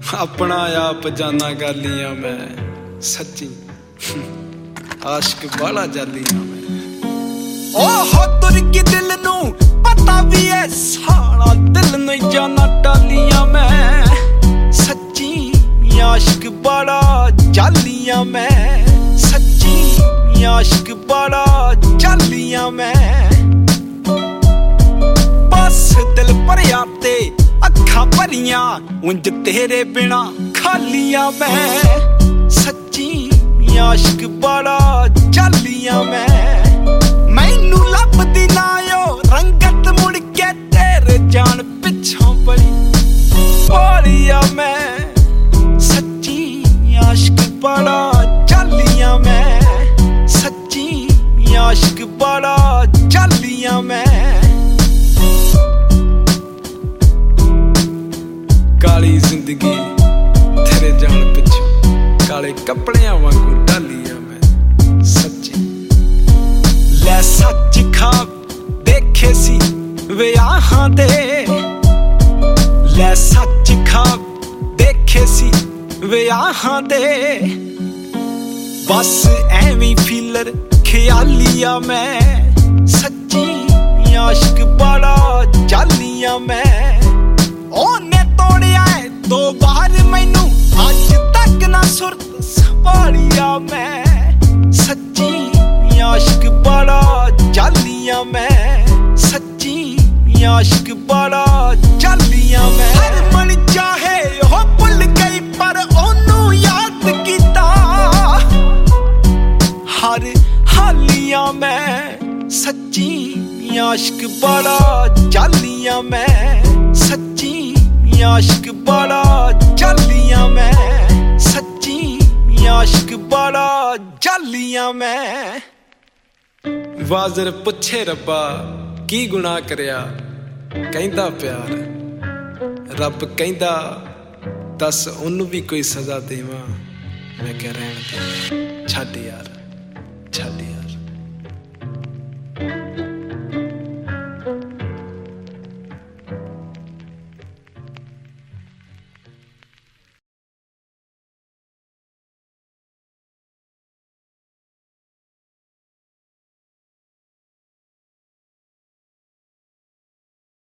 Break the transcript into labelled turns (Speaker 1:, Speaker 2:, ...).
Speaker 1: अपना आप जाना गालियां मैं सच्ची आशिक बाला जालियां मैं। ओहो तुर के दिल नू पता भी है सारा दिल नहीं जाना टालियां मैं सच्ची आशिक बाला जालियां मैं सच्ची आशिक बाला जालियां मैं। बस दिल भरिया ते अखां भरियां उंज तेरे बिना खालियां मैं सच्ची आशिक बाला जालियां मैं। मैनू लभदी ना ओ रंगत मुड़ के तेरे जान पिछों बड़ी भोलिया मैं सच्ची आशिक बाला जालियां मैं सच्ची आशिक बाला जालियां मैं। काली जिंदगी तेरे जान पिछों काले कपड़ियां वांगू डालियां मैं सच्ची। लै सच खाब देखे सी विआहां दे लै सच खाब देखे सी विआहां दे बस एवी फीलर ख्यालिया मैं सच्ची आशिक बाला जालियां मैं। ओने तोड़िया है 2 बार मैनू अज तक ना सुरत संभालिया मैं सच्ची आशिक बाला जालियां मैं सच्ची आशिक बाला जालियां मैं। हर मन चाहे हो भुल गई पर ओनू याद कीता हर हालियां मैं सच्ची आशिक बाला जालियां मैं सच्ची आशिक बाला जालियां मैं सच्ची आशिक बाला जालियां मैं। वाज़र पुछे रब्बा की गुनाह करिया कहंदा प्यार रब कहंदा दस उन्नू भी कोई सज़ा देवां मैं कह रहण दे छड्ड यार छड्ड।